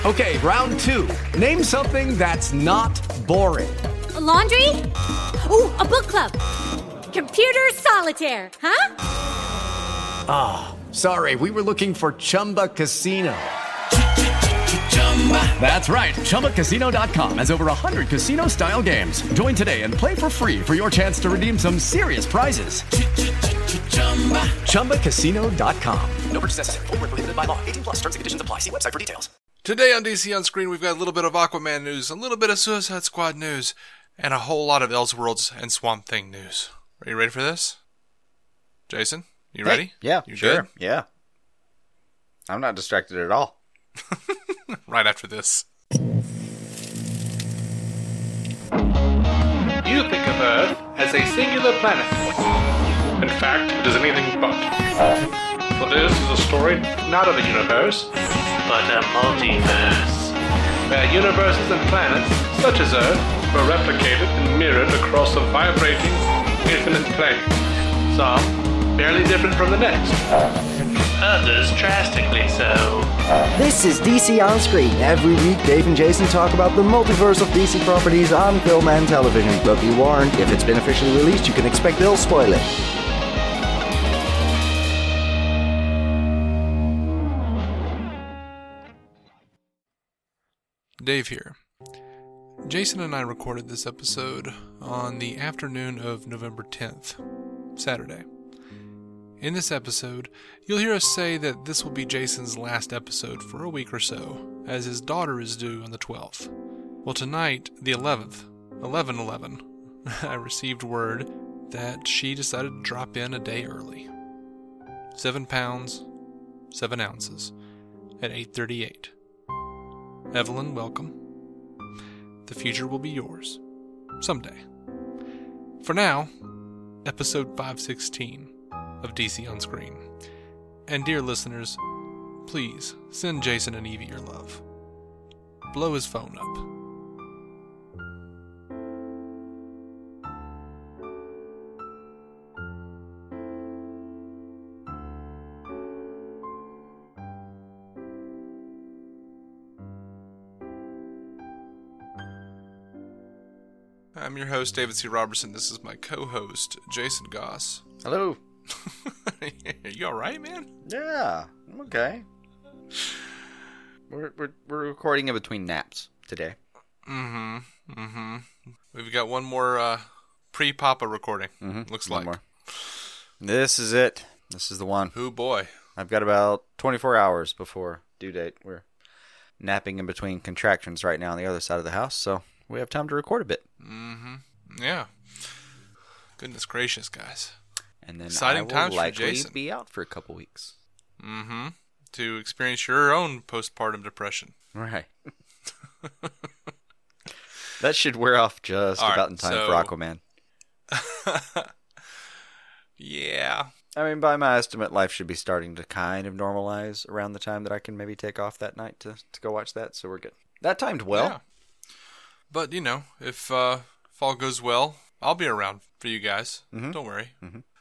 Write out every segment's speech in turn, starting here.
Okay, round two. Name something that's not boring. A laundry? Ooh, a book club. Computer solitaire, huh? Ah, oh, sorry, we were looking for Chumba Casino. That's right, ChumbaCasino.com has over 100 casino-style games. Join today and play for free for your chance to redeem some serious prizes. ChumbaCasino.com. No purchase necessary. Void where prohibited by law. 18 plus. Terms and conditions apply. See website for details. Today on DC On Screen, we've got a little bit of Aquaman news, a little bit of Suicide Squad news, and a whole lot of Elseworlds and Swamp Thing news. Are you ready for this? Jason, you ready? Yeah, you sure. Good? Yeah. I'm not distracted at all. Right after this. You think of Earth as a singular planet. In fact, it is anything but. For this is a story not of a universe, but a multiverse, where universes and planets, such as Earth, were replicated and mirrored across a vibrating, infinite plane. Some barely different from the next. Others drastically so. This is DC On Screen. Every week, Dave and Jason talk about the multiverse of DC properties on film and television. But be warned, if it's been officially released, you can expect they'll spoil it. Dave here. Jason and I recorded this episode on the afternoon of November 10th, Saturday. In this episode, you'll hear us say that this will be Jason's last episode for a week or so, as his daughter is due on the 12th. Well, tonight, the 11th, 11/11, I received word that she decided to drop in a day early. 7 pounds, 7 ounces, at 8:38. Evelyn, welcome. The future will be yours. Someday. For now, episode 516 of DC On Screen. And dear listeners, please send Jason and Evie your love. Blow his phone up. I'm your host, David C. Robertson. This is my co-host, Jason Goss. Hello. You alright, man? Yeah, I'm okay. We're recording in between naps today. We've got one more pre-Papa recording. Looks like. More. This is it. This is the one. Oh boy. I've got about 24 hours before due date. We're napping in between contractions right now on the other side of the house, so we have time to record a bit. Yeah. Goodness gracious, guys. And then exciting I will times likely for Jason. Be out for a couple weeks. To experience your own postpartum depression. Right. That should wear off just about in time for Aquaman. Yeah. I mean, by my estimate, life should be starting to kind of normalize around the time that I can maybe take off that night to go watch that, so we're good. That timed well. Yeah. But, you know, if all goes well, I'll be around for you guys. Don't worry.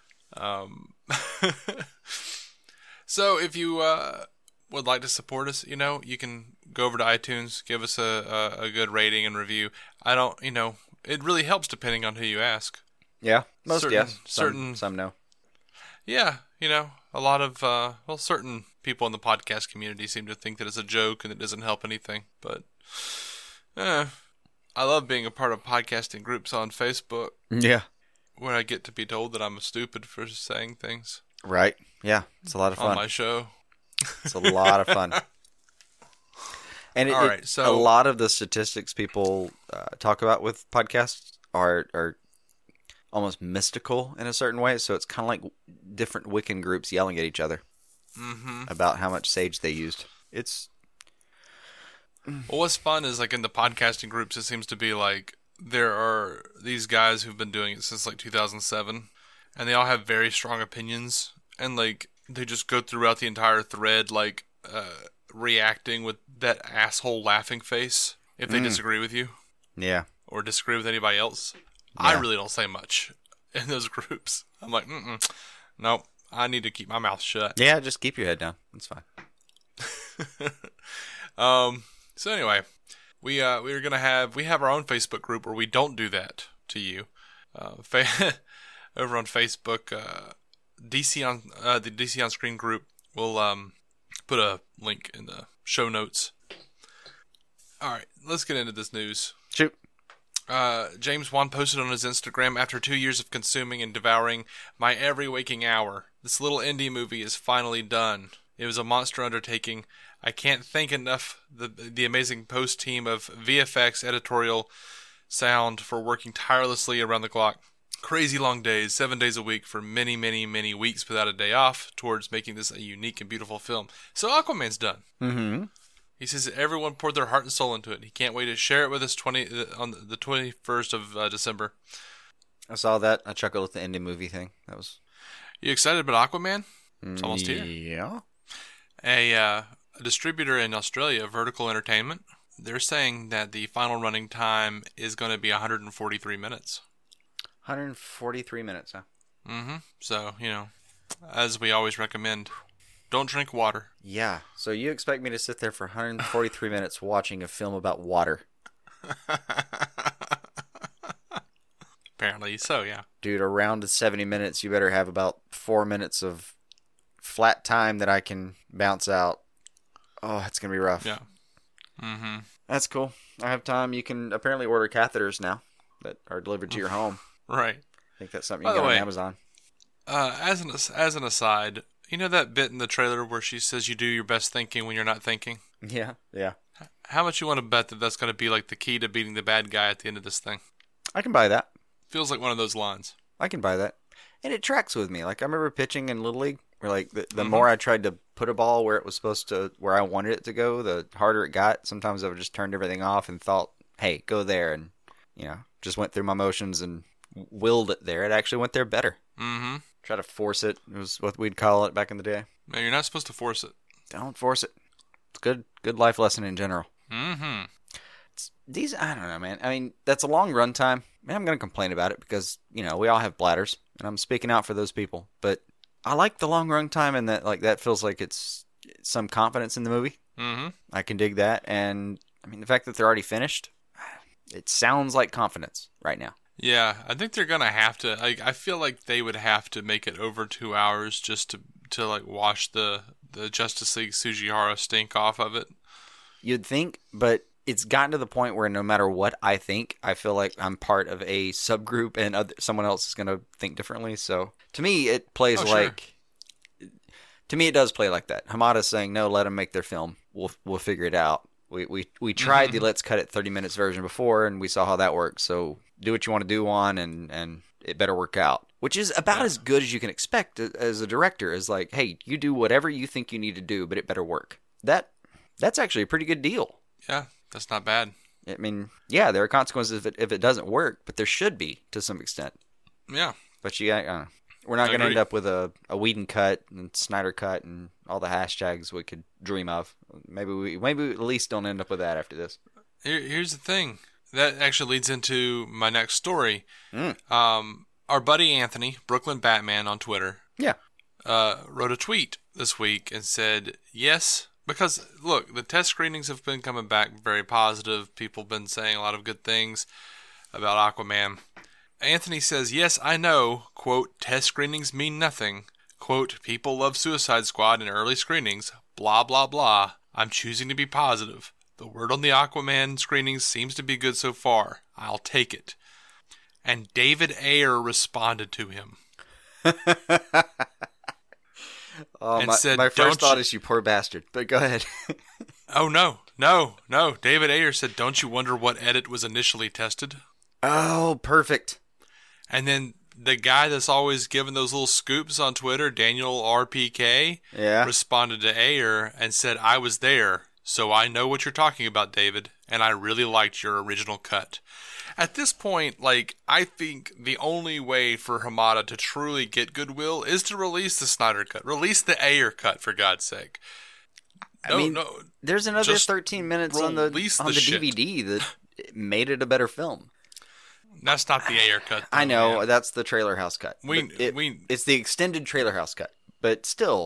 So if you would like to support us, you know, you can go over to iTunes, give us a good rating and review. It really helps depending on who you ask. Yeah, most certain, yes. Some no. Yeah, you know, a lot of, certain people in the podcast community seem to think that it's a joke and it doesn't help anything. But I love being a part of podcasting groups on Facebook. Yeah. Where I get to be told that I'm stupid for saying things. Right. Yeah, it's a lot of fun. On my show. It's a lot of fun. And a lot of the statistics people talk about with podcasts are almost mystical in a certain way. So it's kind of like different Wiccan groups yelling at each other about how much sage they used. Well, what's fun is, like, in the podcasting groups, it seems to be like there are these guys who've been doing it since like 2007, and they all have very strong opinions, and like they just go throughout the entire thread like reacting with that asshole laughing face if they disagree with you. Yeah. Or disagree with anybody else. Yeah. I really don't say much in those groups. I'm like, nope, I need to keep my mouth shut. Yeah, just keep your head down. That's fine. So anyway, we have our own Facebook group where we don't do that to you. Over on Facebook, the DC on Screen group. We'll put a link in the show notes. All right, let's get into this news. Shoot. James Wan posted on his Instagram, after 2 years of consuming and devouring my every waking hour, this little indie movie is finally done. It was a monster undertaking. I can't thank enough the amazing post team of VFX, editorial, sound for working tirelessly around the clock. Crazy long days, 7 days a week for many, many, many weeks without a day off towards making this a unique and beautiful film. So Aquaman's done. Mm-hmm. He says that everyone poured their heart and soul into it. He can't wait to share it with us on the 21st of December. I saw that. I chuckled at the indie movie thing. That was. You excited about Aquaman? It's almost here. Yeah. A distributor in Australia, Vertical Entertainment, they're saying that the final running time is going to be 143 minutes. 143 minutes, huh? Mm-hmm. So, as we always recommend, don't drink water. Yeah. So you expect me to sit there for 143 minutes watching a film about water? Apparently so, yeah. Dude, around 70 minutes, you better have about 4 minutes of flat time that I can bounce out. Oh, it's going to be rough. Yeah. Mm-hmm. That's cool. I have time. You can apparently order catheters now that are delivered to your home. Right. I think that's something you can get on Amazon. As an aside, you know that bit in the trailer where she says you do your best thinking when you're not thinking? Yeah. How much you want to bet that that's going to be like the key to beating the bad guy at the end of this thing? I can buy that. Feels like one of those lines. I can buy that. And it tracks with me. Like, I remember pitching in Little League, where like the more I tried to put a ball where it was supposed to, where I wanted it to go, the harder it got. Sometimes I would just turned everything off and thought, hey, go there. And, just went through my motions and willed it there. It actually went there better. Mm-hmm. Try to force it. It was what we'd call it back in the day. No, you're not supposed to force it. Don't force it. It's good life lesson in general. Mm-hmm. I don't know, man. I mean, that's a long run time. And I'm going to complain about it because, we all have bladders. And I'm speaking out for those people. But I like the long run time, and that feels like it's some confidence in the movie. Mm-hmm. I can dig that. And, I mean, the fact that they're already finished, it sounds like confidence right now. Yeah, I think they're going to have to. I feel like they would have to make it over 2 hours just to like wash the Justice League Tsujihara stink off of it. You'd think, but it's gotten to the point where no matter what I think, I feel like I'm part of a subgroup and someone else is going to think differently. So to me, it plays like... Sure. To me, it does play like that. Hamada's saying, no, let them make their film. We'll figure it out. We tried the let's cut it 30 minutes version before, and we saw how that worked. So do what you want to do on, and it better work out. Which is about as good as you can expect as a director. Is like, hey, you do whatever you think you need to do, but it better work. That's actually a pretty good deal. Yeah, that's not bad. I mean, yeah, there are consequences if it doesn't work, but there should be to some extent. Yeah. But we're not going to end up with a Whedon cut and Snyder cut and all the hashtags we could dream of. Maybe we at least don't end up with that after this. Here's the thing. That actually leads into my next story. Our buddy Anthony, Brooklyn Batman on Twitter, wrote a tweet this week and said, yes, because, look, the test screenings have been coming back very positive. People have been saying a lot of good things about Aquaman. Anthony says, yes, I know, quote, test screenings mean nothing. Quote, people love Suicide Squad in early screenings, blah, blah, blah. I'm choosing to be positive. The word on the Aquaman screenings seems to be good so far. I'll take it. And David Ayer responded to him. My first thought is you poor bastard, but go ahead. Oh, no. David Ayer said, don't you wonder what edit was initially tested? Oh, perfect. And then the guy that's always giving those little scoops on Twitter, Daniel RPK, responded to Ayer and said, I was there, so I know what you're talking about, David, and I really liked your original cut. At this point, I think the only way for Hamada to truly get goodwill is to release the Snyder cut. Release the Ayer cut, for God's sake. There's another 13 minutes on the DVD that made it a better film. That's not the Ayer cut. I know, that's the Trailer House cut. It's the extended Trailer House cut, but still,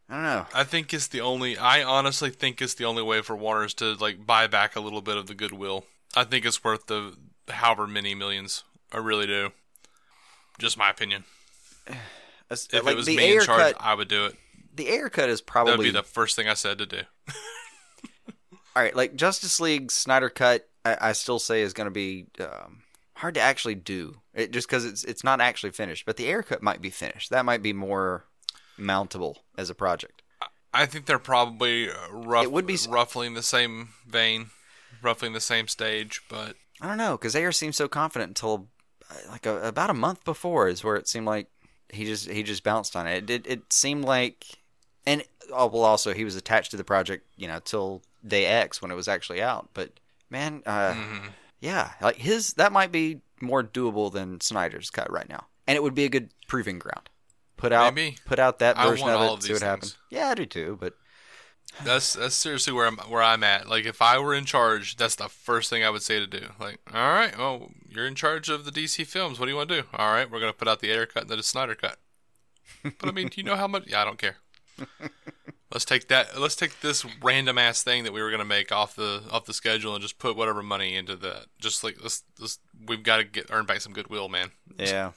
I don't know. I honestly think it's the only way for Warner's to like buy back a little bit of the goodwill. I think it's worth the however many millions. I really do. Just my opinion. If it was me in charge, I would do it. The Ayer cut is probably... That would be the first thing I said to do. All right, like Justice League Snyder cut, I still say is going to be hard to actually do. Just because it's not actually finished. But the Ayer cut might be finished. That might be more mountable as a project. I think they're probably roughly in the same vein, roughly in the same stage. But I don't know, because Ayer seemed so confident until like about a month before is where it seemed like he just bounced on it. It seemed like, and also he was attached to the project, till day X when it was actually out. But man, yeah, like that might be more doable than Snyder's cut right now, and it would be a good proving ground. Put out that version of it, see what happens. Yeah, I do too, but that's seriously where I'm at. Like, if I were in charge, that's the first thing I would say to do. Like, all right, well, you're in charge of the DC films. What do you want to do? All right, we're going to put out the Ayer cut and then the Snyder cut. But I mean, do you know how much? Yeah, I don't care. Let's take this random ass thing that we were going to make off the schedule and just put whatever money into that. Just like we've got to earn back some goodwill, man. Yeah.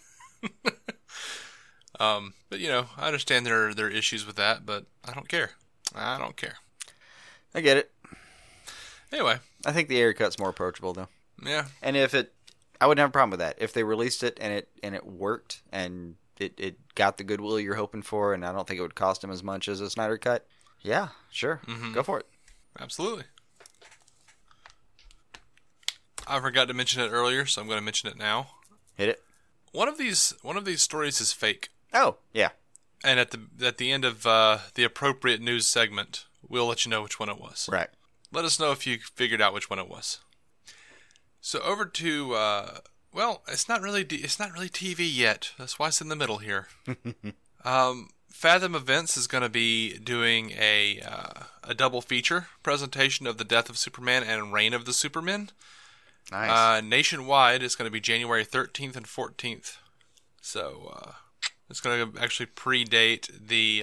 But I understand there are issues with that, but I don't care. I get it. Anyway, I think the Ayer cut's more approachable though. Yeah. And I wouldn't have a problem with that if they released it and it worked and it got the goodwill you're hoping for, and I don't think it would cost them as much as a Snyder cut. Yeah, sure, Go for it. Absolutely. I forgot to mention it earlier, so I'm going to mention it now. Hit it. One of these stories is fake. Oh, yeah. And at the end of the appropriate news segment, we'll let you know which one it was. Right. Let us know if you figured out which one it was. So over to it's not really TV yet. That's why it's in the middle here. Fathom Events is going to be doing a double feature presentation of The Death of Superman and Reign of the Supermen. Nice. Nationwide, it's going to be January 13th and 14th. So it's going to actually predate the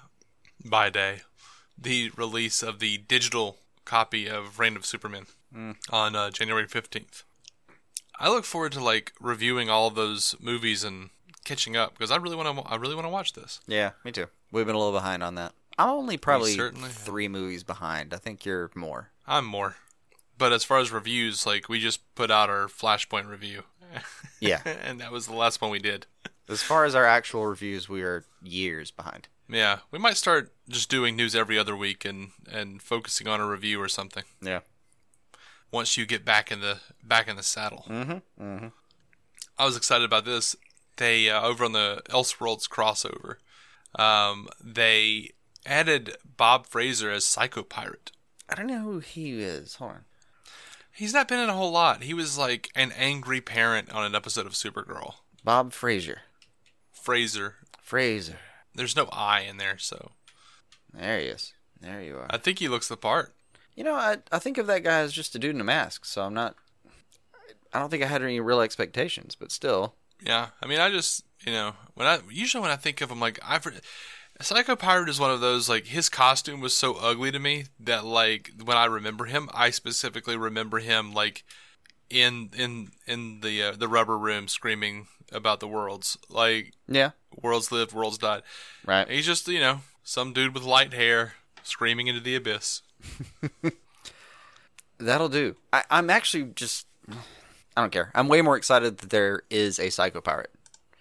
release of the digital copy of Reign of Superman on January 15th. I look forward to reviewing all of those movies and catching up because I really want to watch this. Yeah, me too. We've been a little behind on that. I'm only probably 3 movies behind. I think you're more. I'm more. But as far as reviews, we just put out our Flashpoint review. Yeah. And that was the last one we did. As far as our actual reviews, we are years behind. Yeah. We might start just doing news every other week and focusing on a review or something. Yeah. Once you get back in the saddle. Mm-hmm. Mm-hmm. I was excited about this. They over on the Elseworlds crossover, they added Bob Fraser as Psycho Pirate. I don't know who he is. Hold on. He's not been in a whole lot. He was an angry parent on an episode of Supergirl. Bob Fraser. Fraser. There's no I in there, so. There he is. There you are. I think he looks the part. I think of that guy as just a dude in a mask, so I don't think I had any real expectations, but still. Yeah, I mean, I just, when I think of him, Psycho Pirate is one of those, his costume was so ugly to me that, when I remember him, I specifically remember him, in the rubber room screaming about the worlds. Yeah. Worlds lived, worlds died. Right. He's just, some dude with light hair screaming into the abyss. That'll do. I'm actually just... I don't care. I'm way more excited that there is a Psycho Pirate.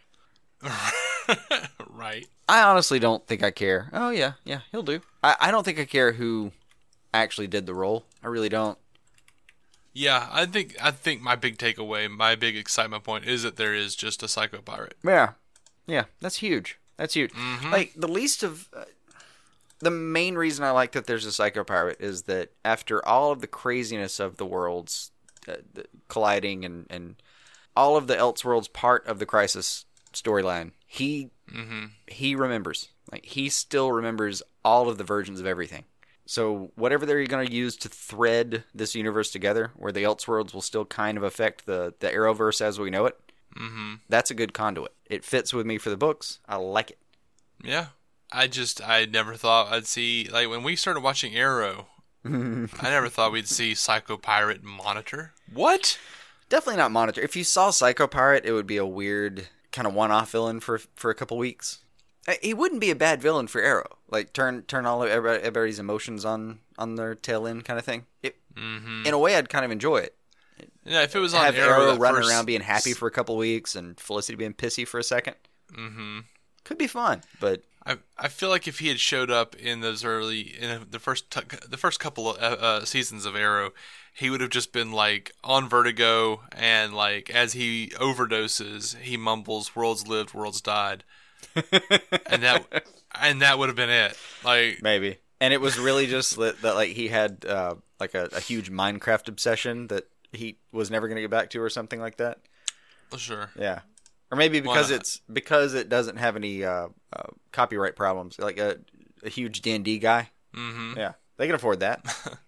Right. I honestly don't think I care. Oh, yeah, he'll do. I don't think I care who actually did the role. I really don't. Yeah, I think my big takeaway, my big excitement point is that there is just a Psycho Pirate. Yeah, that's huge. Mm-hmm. The main reason I like that there's a Psycho Pirate is that after all of the craziness of the worlds colliding and all of the Elseworlds part of the Crisis storyline, he remembers. He still remembers all of the versions of everything. So whatever they're going to use to thread this universe together, where the Elseworlds will still kind of affect the Arrowverse as we know it, that's a good conduit. It fits with me for the books. I like it. Yeah. I never thought I'd see, like, when we started watching Arrow, I never thought we'd see Psycho Pirate and Monitor. What? Definitely not Monitor. If you saw Psycho Pirate, it would be a weird kind of one-off villain for a couple weeks. He wouldn't be a bad villain for Arrow. Like, turn all of everybody's emotions on their tail end kind of thing. In a way, I'd kind of enjoy it. Yeah, if it was on have Arrow running around being happy for a couple weeks and Felicity being pissy for a second. Mm-hmm. Could be fun, but I feel like if he had showed up in those the first couple of seasons of Arrow, he would have just been like on vertigo, and like as he overdoses, he mumbles "worlds lived, worlds died," and that would have been it. Like maybe, and it was really just that like he had like a huge Minecraft obsession that he was never going to get back to, or something like that. Sure. Yeah. Or maybe because it doesn't have any copyright problems, like a huge D&D guy. Mm-hmm. Yeah, they can afford that.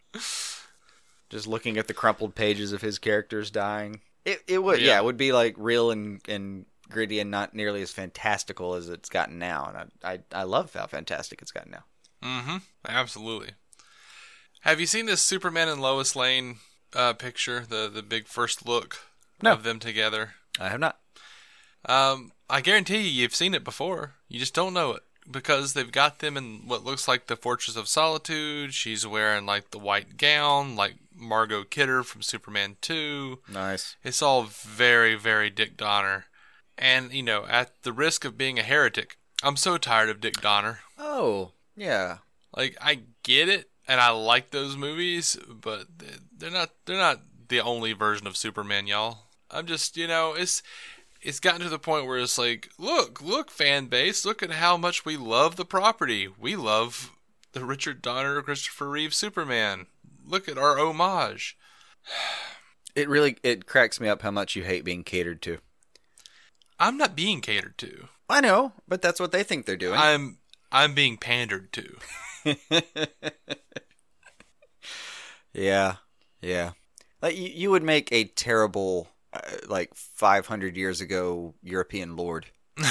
Just looking at the crumpled pages of his characters dying, it would be like real and gritty and not nearly as fantastical as it's gotten now. And I love how fantastic it's gotten now. Mm-hmm. Absolutely. Have you seen this Superman and Lois Lane picture? The big first look of them together. I have not. I guarantee you've seen it before. You just don't know it because they've got them in what looks like the Fortress of Solitude. She's wearing like the white gown, like Margot Kidder from Superman 2. Nice. It's all very, very Dick Donner. And, you know, at the risk of being a heretic, I'm so tired of Dick Donner. Oh, yeah. Like, I get it, and I like those movies, but they're not the only version of Superman, y'all. I'm just, you know, it's gotten to the point where it's like, look, fan base, look at how much we love the property. We love the Richard Donner, Christopher Reeve Superman. Look at our homage. It cracks me up how much you hate being catered to. I'm not being catered to. I know, but that's what they think they're doing. I'm being pandered to. Yeah. Like you would make a terrible, like 500 years ago European lord.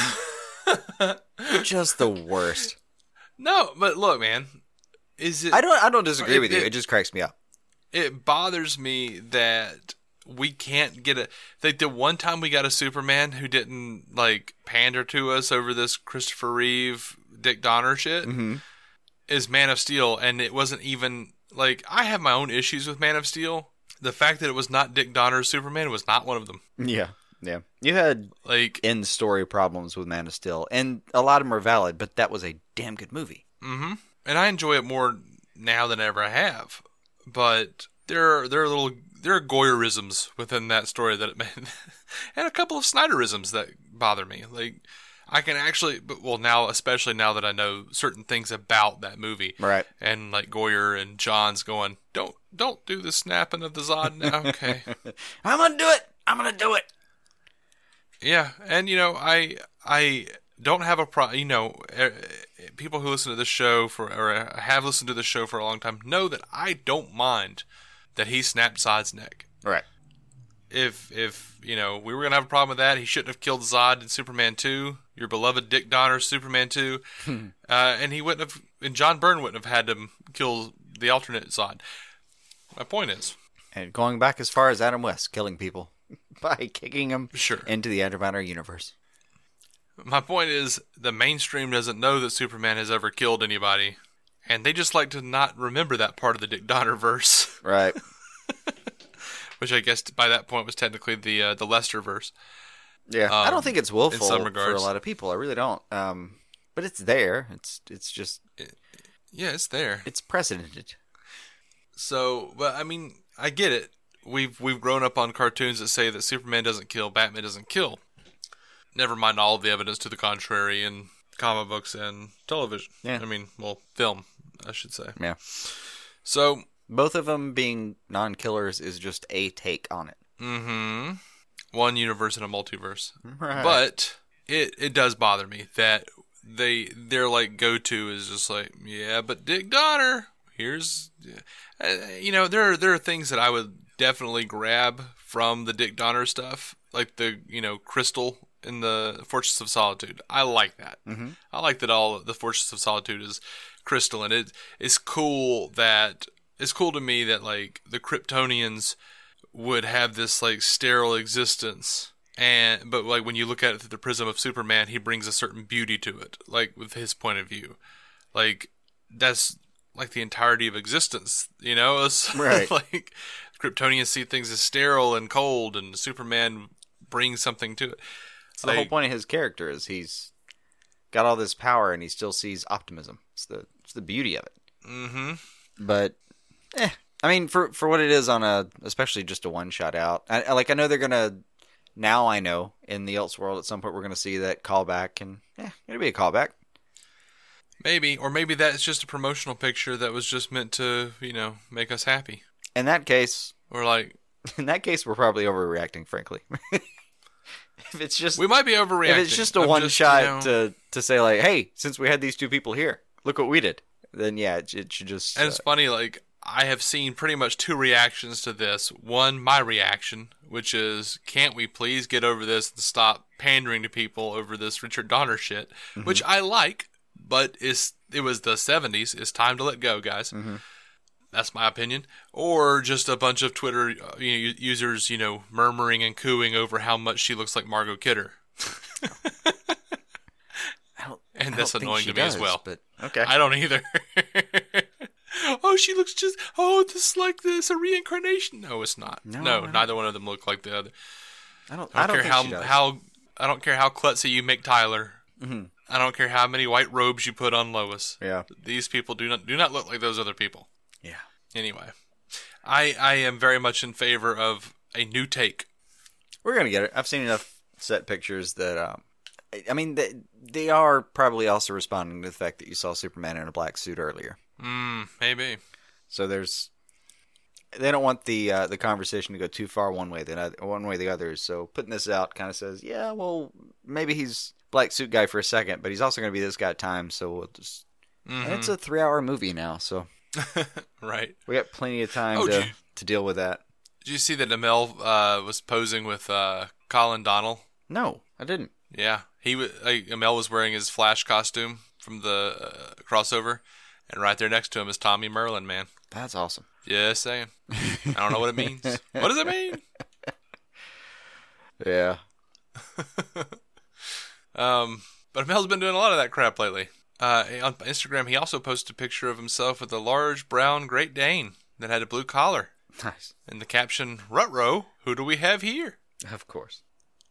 Just the worst. No, but look, man, is it? I don't disagree with you. It just cracks me up. It bothers me that we can't get like the one time we got a Superman who didn't like pander to us over this Christopher Reeve, Dick Donner shit is Man of Steel, and it wasn't even like I have my own issues with Man of Steel. The fact that it was not Dick Donner's Superman was not one of them. Yeah. You had like end story problems with Man of Steel, and a lot of them are valid, but that was a damn good movie. Mm-hmm. And I enjoy it more now than ever I have. But there are Goyerisms within that story that it made, and a couple of Snyderisms that bother me. Like I can actually, especially now that I know certain things about that movie, right? And like Goyer and John's going, don't do the snapping of the Zod now, okay? I'm gonna do it. Yeah, and you know, I don't have a problem. You know, people who listen to this show or have listened to this show for a long time know that I don't mind that he snapped Zod's neck. Right. If you know we were gonna have a problem with that, he shouldn't have killed Zod in Superman 2, your beloved Dick Donner Superman 2, and he wouldn't have, and John Byrne wouldn't have had him kill the alternate Zod. My point is, and going back as far as Adam West killing people by kicking them into the Antimatter universe. My point is, the mainstream doesn't know that Superman has ever killed anybody, and they just like to not remember that part of the Dick Donner verse. Right. Which I guess by that point was technically the Lester verse. Yeah, I don't think it's willful in some regards for a lot of people. I really don't. But it's there. It's just... Yeah, it's there. It's precedented. So, but I mean, I get it. We've grown up on cartoons that say that Superman doesn't kill, Batman doesn't kill. Never mind all of the evidence to the contrary in comic books and television. Yeah. I mean, film, I should say. Yeah. So... Both of them being non-killers is just a take on it. Mm-hmm. One universe and a multiverse. Right. But it does bother me that their like go-to is just like, yeah, but Dick Donner, here's... you know, there are things that I would definitely grab from the Dick Donner stuff. Like the, you know, Crystal in the Fortress of Solitude. I like that. Mm-hmm. I like that all the Fortress of Solitude is crystalline. It's cool to me that like the Kryptonians would have this like sterile existence, but like when you look at it through the prism of Superman, he brings a certain beauty to it, like with his point of view. Like that's like the entirety of existence, you know? It's right. Like Kryptonians see things as sterile and cold, and Superman brings something to it. So the whole point of his character is he's got all this power and he still sees optimism. It's the beauty of it. Mm-hmm. But I mean, for what it is especially just a one shot out. I know they're gonna. Now I know in the Elseworld at some point we're gonna see that callback, and it'll be a callback. Maybe, or maybe that's just a promotional picture that was just meant to, make us happy. In that case, we're probably overreacting, frankly. If it's just, we might be overreacting. If it's just a one shot to say like, hey, since we had these two people here, look what we did. Then it should just. And it's funny, like I have seen pretty much two reactions to this. One, my reaction, which is, can't we please get over this and stop pandering to people over this Richard Donner shit, mm-hmm. which I like. But it was the 70s. It's time to let go, guys. Mm-hmm. That's my opinion. Or just a bunch of Twitter users, murmuring and cooing over how much she looks like Margot Kidder. And that's annoying to me as well. But okay, I don't either. Oh, she looks this is like this, a reincarnation. No, it's not. No, neither one of them look like the other. I don't care I don't care how klutzy you make Tyler. Mm-hmm. I don't care how many white robes you put on Lois. Yeah. These people do not look like those other people. Yeah. Anyway, I am very much in favor of a new take. We're going to get it. I've seen enough set pictures that, they are probably also responding to the fact that you saw Superman in a black suit earlier. Maybe. So they don't want the conversation to go too far one way or the other. So putting this out kind of says, yeah, well, maybe he's black suit guy for a second, but he's also going to be this guy at times, so we'll just... Mm-hmm. And it's a 3-hour movie now, so... Right. We got plenty of time to deal with that. Did you see that Amell was posing with Colin Donnell? No, I didn't. Yeah. Amell was wearing his Flash costume from the crossover, and right there next to him is Tommy Merlin, man. That's awesome. Just saying. I don't know what it means. What does it mean? Yeah. But Mel's been doing a lot of that crap lately. On Instagram, he also posted a picture of himself with a large brown Great Dane that had a blue collar. Nice. And the caption, "Rutrow, who do we have here?" Of course.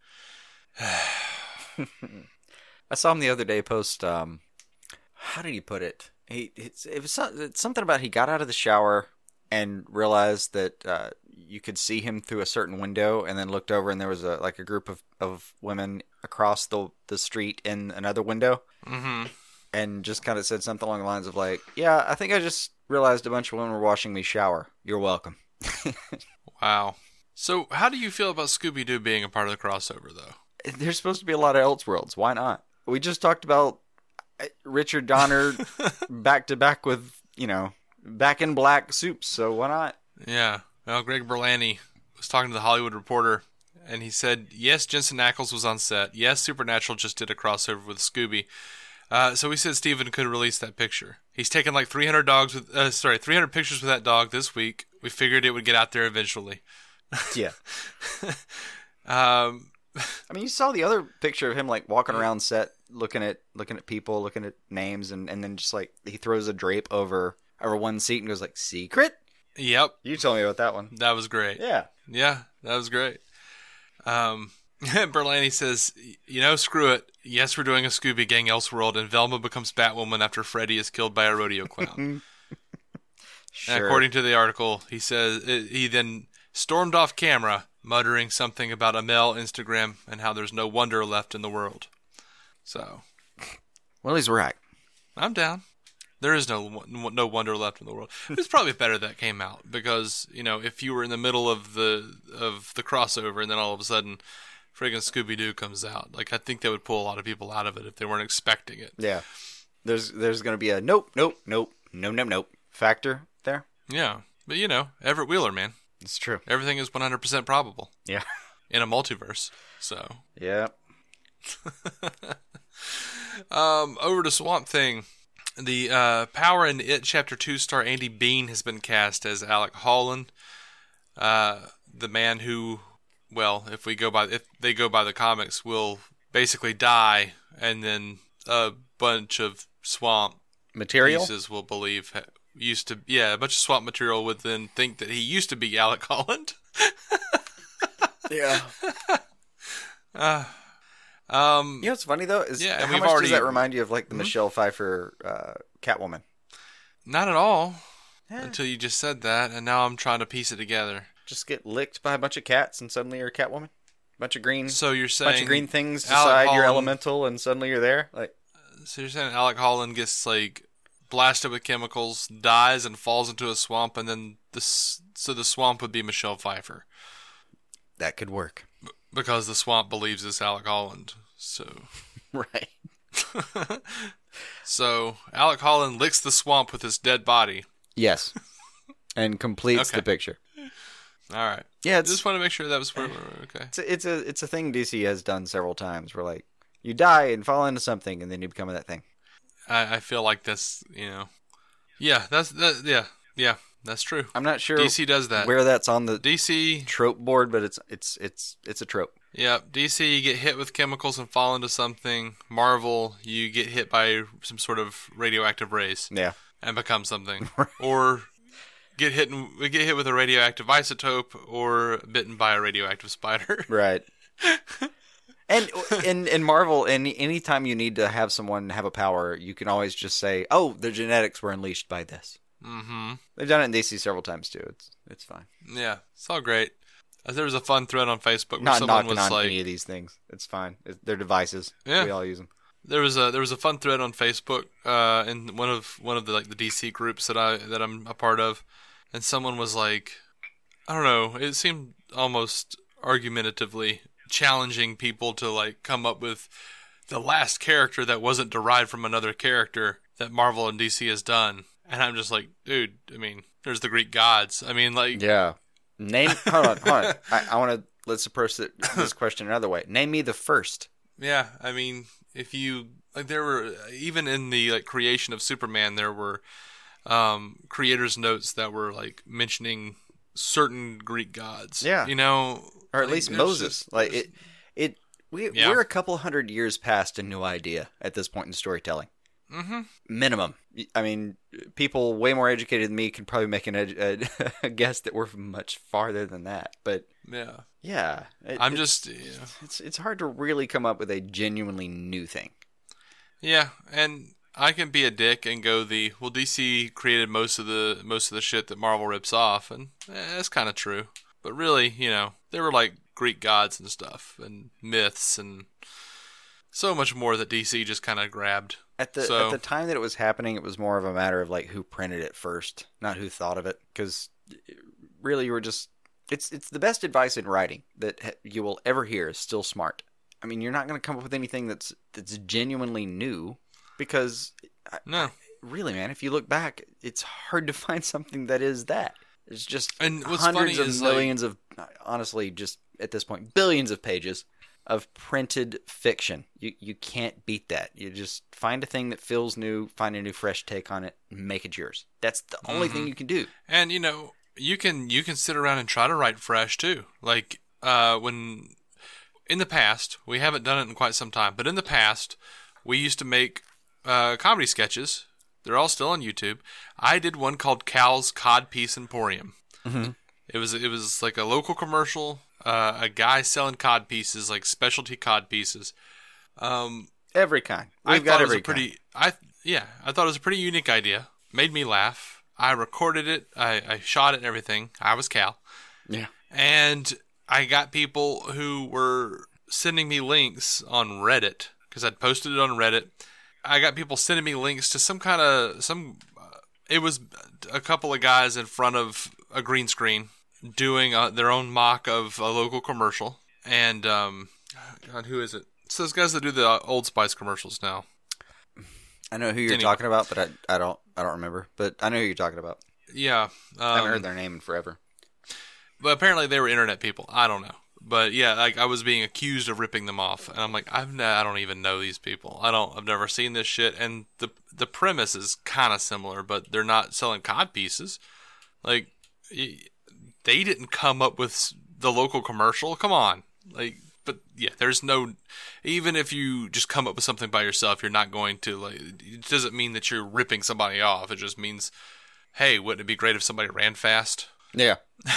I saw him the other day post, how did he put it? It was something about he got out of the shower and realized that you could see him through a certain window, and then looked over and there was a group of women across the street in another window. Mm-hmm. And just kind of said something along the lines of like, yeah, I think I just realized a bunch of women were watching me shower. You're welcome. Wow. So how do you feel about Scooby-Doo being a part of the crossover, though? There's supposed to be a lot of Elseworlds. Why not? We just talked about Richard Donner back to back with, back in black soups, so why not? Yeah. Well, Greg Berlanti was talking to the Hollywood Reporter, and he said, yes, Jensen Ackles was on set. Yes, Supernatural just did a crossover with Scooby. So he said Steven could release that picture. He's taken like 300 pictures with that dog this week. We figured it would get out there eventually. Yeah. You saw the other picture of him like walking around set, looking at people, looking at names, and then just like he throws a drape over one seat and goes like, "Secret." Yep. You told me about that one. That was great. Yeah. Yeah, that was great. Berlanti says, screw it. Yes, we're doing a Scooby Gang Elseworld, and Velma becomes Batwoman after Freddy is killed by a rodeo clown. Sure. And according to the article, he says he then stormed off camera, muttering something about Amell, Instagram, and how there's no wonder left in the world. So, well, he's right. I'm down. There is no wonder left in the world. It's probably better that came out because if you were in the middle of the crossover and then all of a sudden friggin' Scooby-Doo comes out, like I think that would pull a lot of people out of it if they weren't expecting it. Yeah, there's going to be a nope factor there. Yeah, but Everett Wheeler, man, it's true. Everything is 100% probable. Yeah, in a multiverse. So yeah. Over to Swamp Thing. The Power in It Chapter 2 star Andy Bean has been cast as Alec Holland, the man who, well, if they go by the comics, will basically die, and then a bunch of swamp material pieces will believe a bunch of swamp material would then think that he used to be Alec Holland. Yeah. You know what's funny though is how much does that remind you of like the Michelle Pfeiffer Catwoman? Not at all. Until you just said that, and now I'm trying to piece it together. Just get licked by a bunch of cats, and suddenly you're a Catwoman. A bunch of green. So you're saying bunch of green things decide you're elemental, and suddenly you're there. Like, so you're saying Alec Holland gets like blasted with chemicals, dies, and falls into a swamp, and then the swamp would be Michelle Pfeiffer. That could work. Because the swamp believes it's Alec Holland. So right. So Alec Holland licks the swamp with his dead body. Yes. And completes the picture. All right. Yeah, just want to make sure that was okay. It's a thing DC has done several times where like you die and fall into something and then you become that thing. I feel like that's, yeah, that's true. I'm not sure DC does that. Where that's on the DC trope board, but it's a trope. Yeah, DC, you get hit with chemicals and fall into something. Marvel, you get hit by some sort of radioactive rays. Yeah. And become something. Or get hit with a radioactive isotope, or bitten by a radioactive spider. Right. And in Marvel, any time you need to have someone have a power, you can always just say, "Oh, their genetics were unleashed by this." Mm-hmm. They've done it in DC several times too. It's fine. Yeah, it's all great. There was a fun thread on Facebook where not someone knocking was on like, any of these things. It's fine. They're devices. Yeah. We all use them. There was a fun thread on Facebook in one of the like the DC groups that I'm a part of, and someone was like, I don't know, it seemed almost argumentatively challenging people to like come up with the last character that wasn't derived from another character that Marvel and DC has done. And I'm just like, dude, I mean, there's the Greek gods. I mean, like, yeah. Hold on. I want to let's approach this question another way. Name me the first. Yeah, I mean, if you like, there were even in the like creation of Superman, there were creators' notes that were like mentioning certain Greek gods. Yeah, or at least Moses. We're a couple hundred years past a new idea at this point in storytelling. Mm-hmm. Minimum. I mean, people way more educated than me can probably make a guess that we're much farther than that. But yeah, it's hard to really come up with a genuinely new thing. Yeah, and I can be a dick and go DC created most of the shit that Marvel rips off, and that's kind of true. But really, they were like Greek gods and stuff and myths and so much more that DC just kind of grabbed. At the time that it was happening, it was more of a matter of like who printed it first, not who thought of it. Because really, you were just it's the best advice in writing that you will ever hear is still smart. I mean, you're not going to come up with anything that's genuinely new because really, man, if you look back, it's hard to find something that is that. It's just hundreds of millions of, honestly, just at this point, billions of pages of printed fiction. You can't beat that. You just find a thing that feels new, find a new fresh take on it, and make it yours. That's the only thing you can do. And you can sit around and try to write fresh too. Like when in the past, we haven't done it in quite some time, but in the past we used to make comedy sketches. They're all still on YouTube. I did one called Cal's Codpiece Emporium. Mm-hmm. It was like a local commercial. A guy selling cod pieces, like specialty cod pieces. Every kind. I thought it was a pretty unique idea. Made me laugh. I recorded it. I shot it and everything. I was Cal. Yeah. And I got people who were sending me links on Reddit because I'd posted it on Reddit. I got people sending me links to it was a couple of guys in front of a green screen doing their own mock of a local commercial. And, God, who is it? It's those guys that do the Old Spice commercials now. I know who you're talking about, but I don't remember. But I know who you're talking about. Yeah. I haven't heard their name in forever. But apparently they were internet people. I don't know. But yeah, like I was being accused of ripping them off, and I'm like, I don't even know these people. I've never seen this shit, and the premise is kind of similar, but they're not selling cod pieces. Like, they didn't come up with the local commercial. Come on, like, but yeah, there's no. Even if you just come up with something by yourself, you're not going to like. It doesn't mean that you're ripping somebody off. It just means, hey, wouldn't it be great if somebody ran fast? Yeah.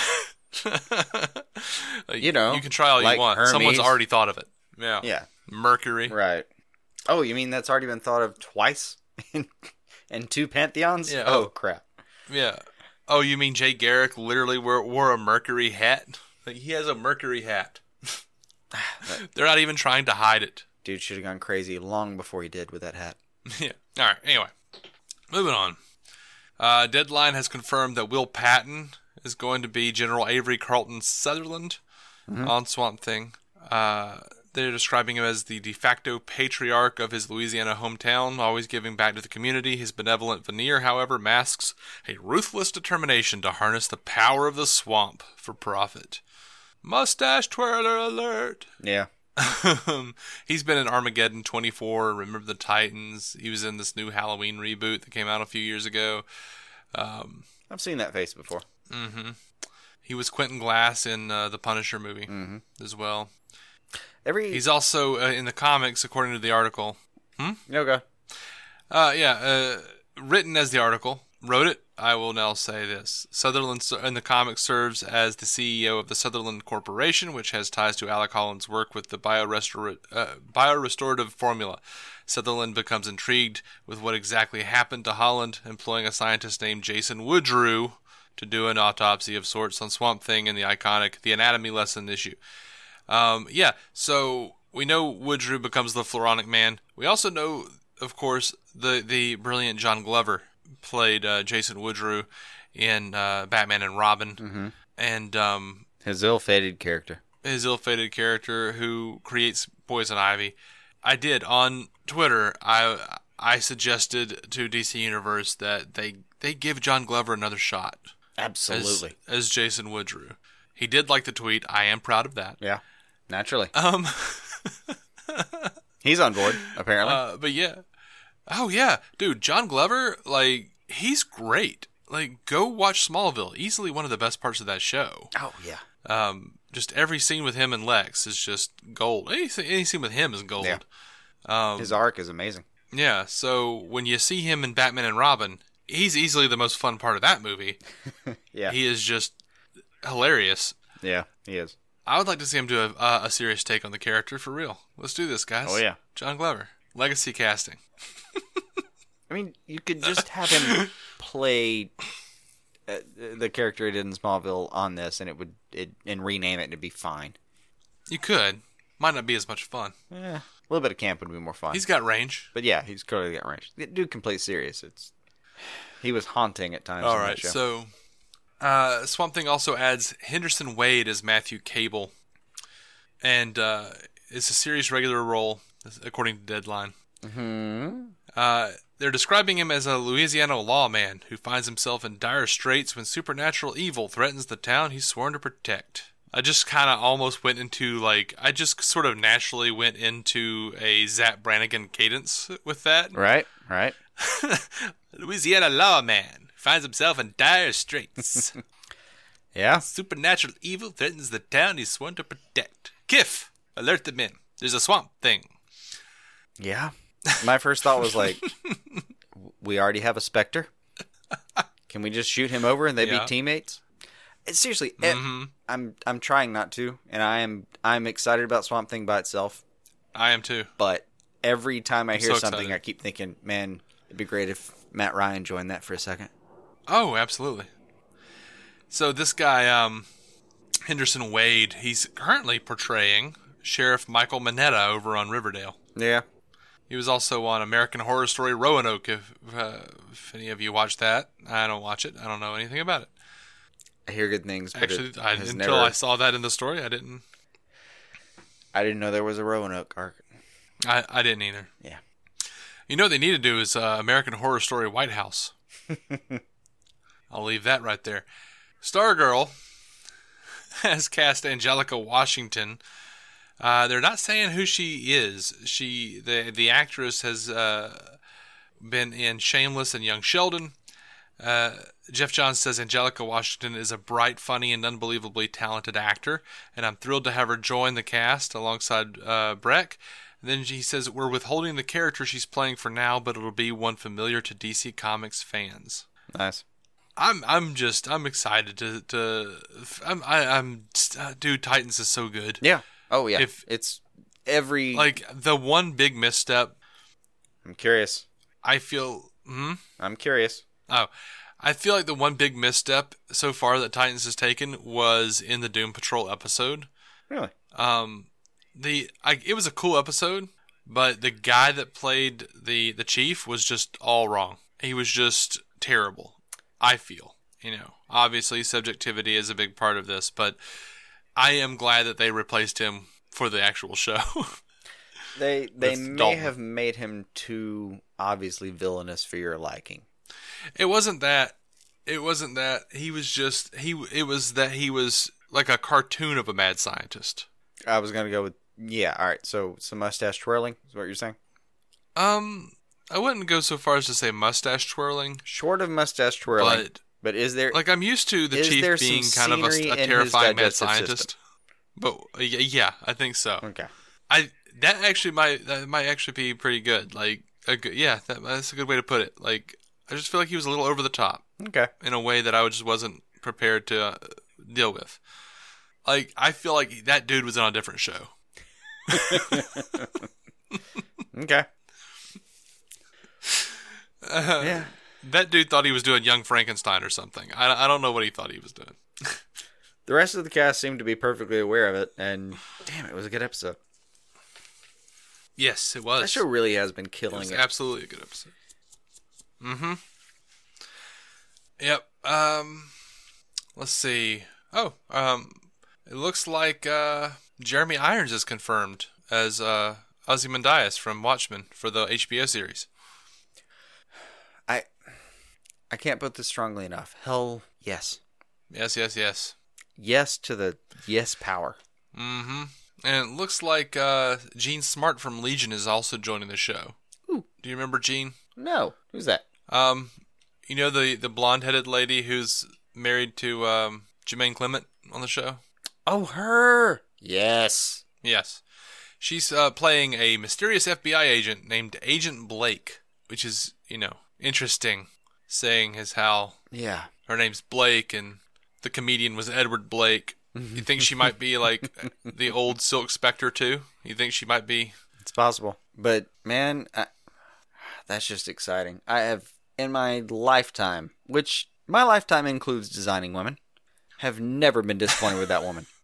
Like, you can try all you want. Hermes. Someone's already thought of it. Yeah. Yeah. Mercury. Right. Oh, you mean that's already been thought of twice in 2 pantheons? Yeah. Oh, crap. Yeah. Oh, you mean Jay Garrick literally wore a Mercury hat? Like, he has a Mercury hat. They're not even trying to hide it. Dude should have gone crazy long before he did with that hat. Yeah. All right. Anyway, moving on. Deadline has confirmed that Will Patton is going to be General Avery Carlton Sutherland on Swamp Thing. They're describing him as the de facto patriarch of his Louisiana hometown, always giving back to the community. His benevolent veneer, however, masks a ruthless determination to harness the power of the swamp for profit. Mustache twirler alert! Yeah. He's been in Armageddon 24, Remember the Titans. He was in this new Halloween reboot that came out a few years ago. I've seen that face before. Mm-hmm. He was Quentin Glass in the Punisher movie as well. He's also in the comics, according to the article. Okay. Written as the article. Wrote it. I will now say this. Sutherland in the comics serves as the CEO of the Sutherland Corporation, which has ties to Alec Holland's work with the biorestorative formula. Sutherland becomes intrigued with what exactly happened to Holland, employing a scientist named Jason Woodrue to do an autopsy of sorts on Swamp Thing in the iconic The Anatomy Lesson issue. So we know Woodrue becomes the Floronic Man. We also know, of course, the brilliant John Glover played Jason Woodrue in Batman and Robin. And his ill-fated character. Who creates Poison Ivy. I did on Twitter. I suggested to DC Universe that they give John Glover another shot. Absolutely. As Jason Woodrue. He did like the tweet. I am proud of that. Yeah, naturally. He's on board, apparently. But yeah. Oh, yeah. Dude, John Glover, like, he's great. Like, go watch Smallville. Easily one of the best parts of that show. Oh, yeah. Just every scene with him and Lex is just gold. Any scene with him is gold. Yeah. His arc is amazing. Yeah, so when you see him in Batman and Robin, he's easily the most fun part of that movie. Yeah. He is just hilarious. Yeah, he is. I would like to see him do a serious take on the character for real. Let's do this, guys. Oh, yeah. John Glover. Legacy casting. I mean, you could just have him play the character he did in Smallville on this, and and rename it, and it'd be fine. You could. Might not be as much fun. Yeah, a little bit of camp would be more fun. He's got range. But yeah, he's clearly got range. The dude can play serious. He was haunting at times. All right, so Swamp Thing also adds Henderson Wade as Matthew Cable, and it's a series regular role, according to Deadline. They're describing him as a Louisiana lawman who finds himself in dire straits when supernatural evil threatens the town he's sworn to protect. I just kind of almost went into, I just sort of naturally went into a Zapp Brannigan cadence with that. Right. Louisiana lawman finds himself in dire straits. Yeah. Supernatural evil threatens the town he's sworn to protect. Kiff, alert the men. There's a Swamp Thing. Yeah. My first thought was we already have a Spectre. Can we just shoot him over and they be teammates? Seriously, I'm trying not to, and I'm excited about Swamp Thing by itself. I am too. But every time I hear something, excited. I keep thinking, man, it'd be great if Matt Ryan joined that for a second. Oh, absolutely. So this guy, Henderson Wade, he's currently portraying Sheriff Michael Mineta over on Riverdale. Yeah. He was also on American Horror Story Roanoke, if any of you watch that. I don't watch it. I don't know anything about it. I hear good things. But actually, until I saw that in the story, I didn't know there was a Roanoke arc. I didn't either. Yeah. You know what they need to do is American Horror Story White House. I'll leave that right there. Stargirl has cast Angelica Washington. They're not saying who she is. The actress has been in Shameless and Young Sheldon. Jeff Johns says Angelica Washington is a bright, funny, and unbelievably talented actor, and I'm thrilled to have her join the cast alongside Breck. And then he says we're withholding the character she's playing for now, but it'll be one familiar to DC Comics fans. Nice. I'm excited dude, Titans is so good. Yeah. Oh yeah. It's every the one big misstep. I'm curious. I feel. I'm curious. Oh, I feel like the one big misstep so far that Titans has taken was in the Doom Patrol episode. Really? It was a cool episode, but the guy that played the chief was just all wrong. He was just terrible. I feel, obviously subjectivity is a big part of this, but I am glad that they replaced him for the actual show. They may have made him too obviously villainous for your liking. It wasn't that. He was just it was that he was like a cartoon of a mad scientist. I was gonna go with all right. So some mustache twirling is what you're saying. I wouldn't go so far as to say mustache twirling. Short of mustache twirling, but is there I'm used to the chief being kind of a terrifying mad scientist. System? But yeah, I think so. Okay. That might actually be pretty good. That's a good way to put it. I just feel like he was a little over the top. Okay. In a way that I just wasn't prepared to deal with. I feel like that dude was on a different show. Okay. Yeah. That dude thought he was doing Young Frankenstein or something. I don't know what he thought he was doing. The rest of the cast seemed to be perfectly aware of it, and damn, it was a good episode. Yes, it was. That show really has been killing it. Absolutely a good episode. Mm-hmm. Yep. Let's see. Oh, it looks like Jeremy Irons is confirmed as Ozymandias from Watchmen for the HBO series. I can't put this strongly enough. Hell, yes. Yes, yes, yes. Yes to the yes power. Mm-hmm. And it looks like Jean Smart from Legion is also joining the show. Ooh. Do you remember Jean? No. Who's that? The blonde-headed lady who's married to Jermaine Clement on the show? Oh, her! Yes. Yes. She's playing a mysterious FBI agent named Agent Blake, which is, interesting, saying as how her name's Blake and the comedian was Edward Blake. You think she might be like the old Silk Spectre too? You think she might be? It's possible. But, man, that's just exciting. I have, in my lifetime, which my lifetime includes designing women, have never been disappointed with that woman.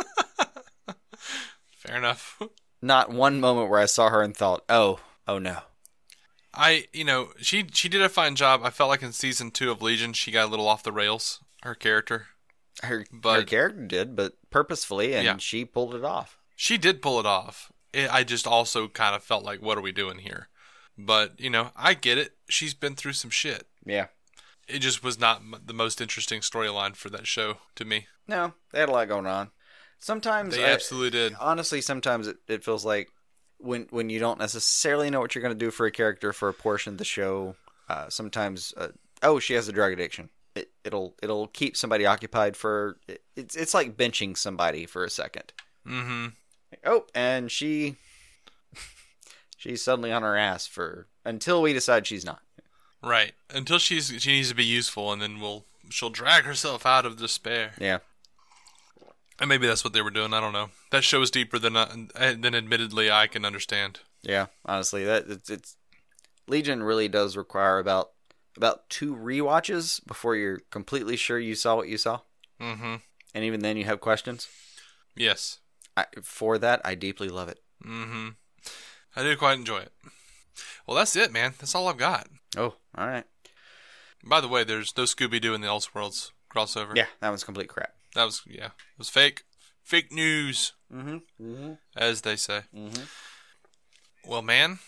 Fair enough. Not one moment where I saw her and thought, oh no. She did a fine job. I felt like in season 2 of Legion, she got a little off the rails, her character. Her character did, but purposefully, and she pulled it off. She did pull it off. I just also kind of felt like, what are we doing here? But, I get it. She's been through some shit. Yeah. It just was not the most interesting storyline for that show to me. No, they had a lot going on. Sometimes they absolutely did. Honestly, sometimes it feels like when you don't necessarily know what you're going to do for a character for a portion of the show, sometimes she has a drug addiction. It'll keep somebody occupied for it's like benching somebody for a second. Mm-hmm. And she's suddenly on her ass until we decide she's not. Right. Until she needs to be useful, and then she'll drag herself out of despair. Yeah. And maybe that's what they were doing. I don't know. That show is deeper than admittedly I can understand. Yeah, honestly, it's Legion really does require about 2 rewatches before you're completely sure you saw what you saw. Mm-hmm. And even then, you have questions. Yes. For that, I deeply love it. Mm-hmm. I did quite enjoy it. Well, that's it, man. That's all I've got. Oh, all right. By the way, there's no Scooby-Doo in the Elseworlds crossover. Yeah, that was complete crap. It was fake. Fake news. Mm-hmm. Mm-hmm. As they say. Mm-hmm. Well, man,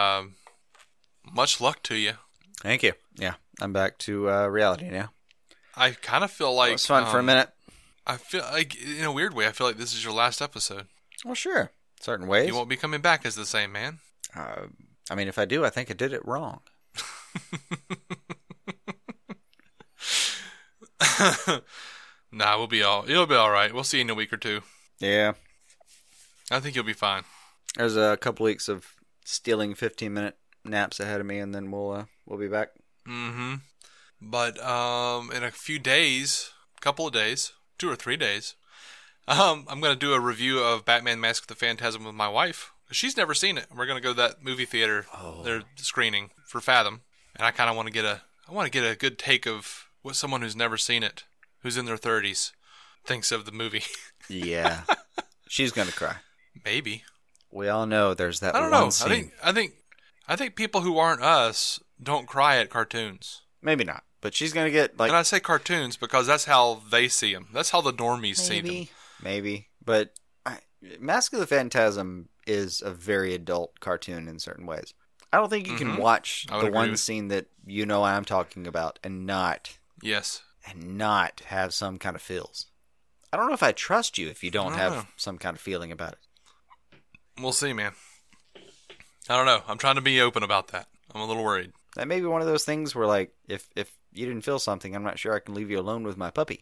much luck to you. Thank you. Yeah, I'm back to reality now. I kind of feel like... It was fun for a minute. I feel like, in a weird way, I feel like this is your last episode. Well, sure. Certain ways. You won't be coming back as the same man. I mean, if I do, I think I did it wrong. Nah, you'll be all right. We'll see you in a week or two. Yeah. I think you'll be fine. There's a couple weeks of stealing 15-minute naps ahead of me, and then we'll be back. Mm-hmm. But in a few days, couple of days, 2 or 3 days, I'm going to do a review of Batman Mask of the Phantasm with my wife. She's never seen it. We're going to go to that movie theater. They're screening for Fathom, and I kind of want to get a good take of what someone who's never seen it, who's in their 30s, thinks of the movie. Yeah. She's going to cry. Maybe. We all know there's that one know. Scene. I think people who aren't us don't cry at cartoons. Maybe not, but she's going to get like... And I say cartoons because that's how they see them. That's how the normies see them. Maybe. But Mask of the Phantasm is a very adult cartoon in certain ways. I don't think you can watch the one scene that you know I'm talking about and not... Yes. And not have some kind of feels. I don't know if I trust you if you don't have some kind of feeling about it. We'll see, man. I don't know. I'm trying to be open about that. I'm a little worried. That may be one of those things where, like, if you didn't feel something, I'm not sure I can leave you alone with my puppy.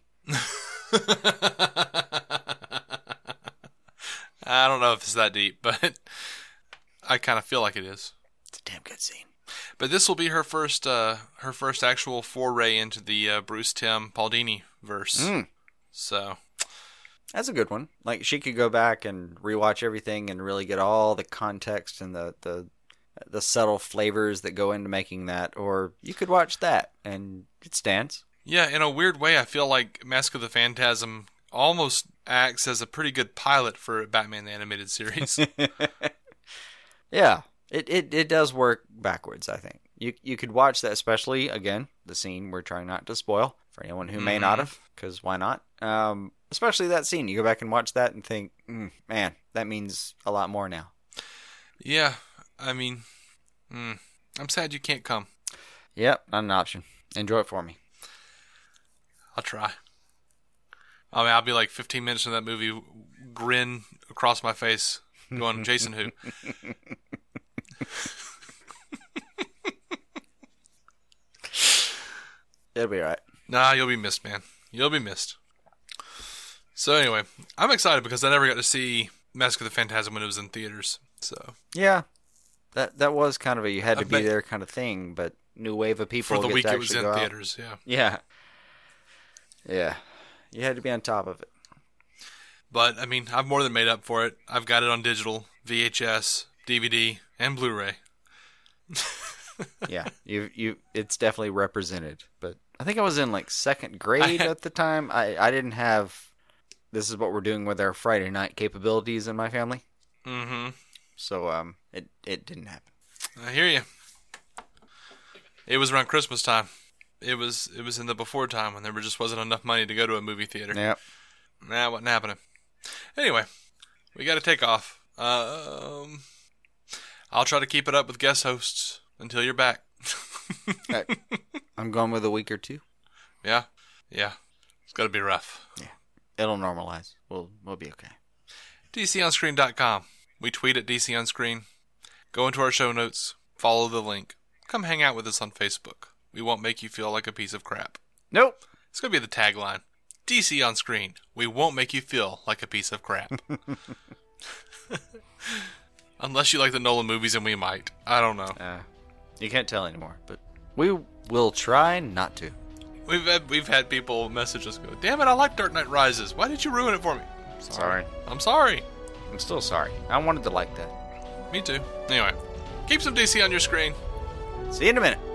I don't know if it's that deep, but I kind of feel like it is. It's a damn good scene. But this will be her first actual foray into the Bruce Timm Paul Dini verse. So that's a good one. Like, she could go back and rewatch everything and really get all the context and the subtle flavors that go into making that. Or you could watch that and it stands. Yeah, in a weird way, I feel like Mask of the Phantasm almost acts as a pretty good pilot for a Batman the Animated Series. Yeah, it does work backwards, I think. You could watch that, especially, again, the scene we're trying not to spoil for anyone who may not have, because why not? Especially that scene. You go back and watch that and think, man, that means a lot more now. Yeah, I mean, I'm sad you can't come. Yep, not an option. Enjoy it for me. I'll try. I mean, I'll be like 15 minutes in that movie, grin across my face, going, Jason who? It'll be all right. Nah, you'll be missed, man. You'll be missed. So anyway, I'm excited because I never got to see Mask of the Phantasm when it was in theaters. So yeah, that was kind of a you had to be there kind of thing, but new wave of people for the week it was in theaters. Yeah. You had to be on top of it. But I mean, I've more than made up for it. I've got it on digital, VHS, DVD, and Blu-ray. Yeah, you it's definitely represented. But I think I was in like second grade at the time. I didn't have. This is what we're doing with our Friday night capabilities in my family. Mm-hmm. So it didn't happen. I hear you. It was around Christmas time. It was in the before time when there just wasn't enough money to go to a movie theater. Yep. Nah, wasn't happening. Anyway, we got to take off. I'll try to keep it up with guest hosts until you're back. I'm going with a week or two. Yeah. It's got to be rough. Yeah. It'll normalize. We'll be okay. DCOnscreen.com. We tweet at DC Onscreen. Go into our show notes. Follow the link. Come hang out with us on Facebook. We won't make you feel like a piece of crap. Nope. It's going to be the tagline. DC on Screen. We won't make you feel like a piece of crap. Unless you like the Nolan movies, and we might. I don't know. You can't tell anymore, but we will try not to. We've had people message us go, damn it, I like Dark Knight Rises. Why did you ruin it for me? Sorry. I'm sorry. I'm still sorry. I wanted to like that. Me too. Anyway, keep some DC on your screen. See you in a minute.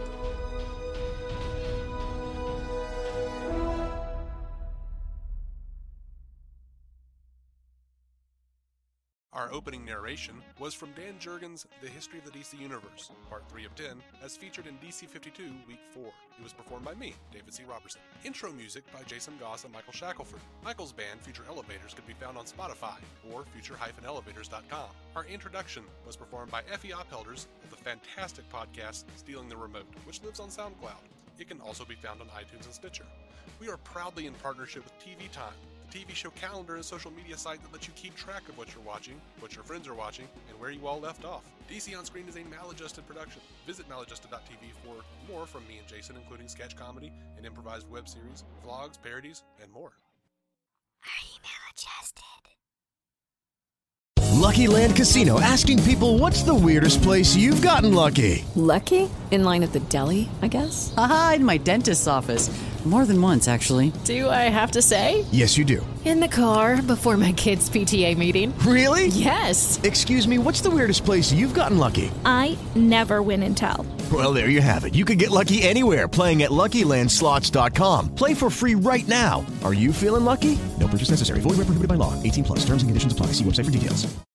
Our opening narration was from Dan Jurgens' The History of the DC Universe, Part 3 of 10, as featured in DC 52, Week 4. It was performed by me, David C. Robertson. Intro music by Jason Goss and Michael Shackelford. Michael's band, Future Elevators, could be found on Spotify or future-elevators.com. Our introduction was performed by Effie Oppelders of the fantastic podcast Stealing the Remote, which lives on SoundCloud. It can also be found on iTunes and Stitcher. We are proudly in partnership with TV Time, the TV show calendar and social media site that lets you keep track of what you're watching, what your friends are watching, and where you all left off. DC On Screen is a Maladjusted production. Visit maladjusted.tv for more from me and Jason, including sketch comedy, an improvised web series, vlogs, parodies, and more. Are you maladjusted? Lucky Land Casino, asking people, what's the weirdest place you've gotten lucky? Lucky? In line at the deli, I guess? Aha, in my dentist's office. More than once, actually. Do I have to say? Yes, you do. In the car before my kids' PTA meeting. Really? Yes. Excuse me, what's the weirdest place you've gotten lucky? I never win and tell. Well, there you have it. You can get lucky anywhere, playing at LuckyLandSlots.com. Play for free right now. Are you feeling lucky? No purchase necessary. Void where prohibited by law. 18+. Terms and conditions apply. See website for details.